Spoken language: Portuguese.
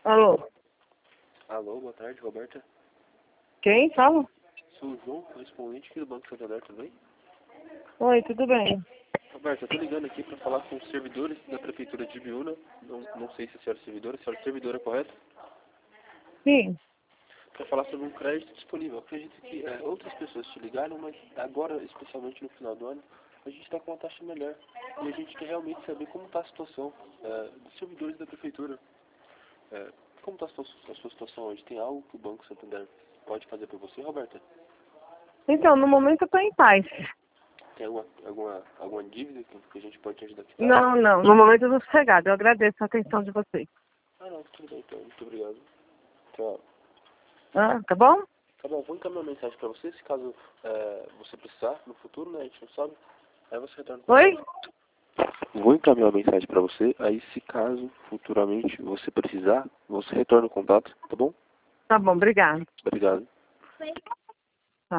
Alô? Alô, boa tarde, Roberta. Quem fala? Sou o João, correspondente aqui do Banco Santander, tudo bem? Oi, tudo bem? Roberta, eu tô ligando aqui para falar com os servidores da Prefeitura de Ibiúna. Não sei se a senhora é servidora, correto? Sim. Para falar sobre um crédito disponível. Eu acredito que outras pessoas te ligaram, mas agora, especialmente no final do ano, a gente está com uma taxa melhor. E a gente quer realmente saber como está a situação dos servidores da Prefeitura. Como está a sua situação hoje? Tem algo que o Banco Santander pode fazer por você, Roberta? Então, no momento eu tô em paz. Tem alguma dívida que a gente pode te ajudar aqui? Não, não. No momento eu tô sossegada. Eu agradeço a atenção de vocês. Ah, não, tudo bem, então. Muito obrigado. Tchau. Ah, tá bom? Tá bom, vou encaminhar uma mensagem pra você, se caso você precisar no futuro, né? A gente não sabe. Aí você retorna. Oi? Vou encaminhar uma mensagem pra você, aí se caso futuramente você precisar, você retorna o contato, tá bom? Tá bom, obrigada. Obrigado.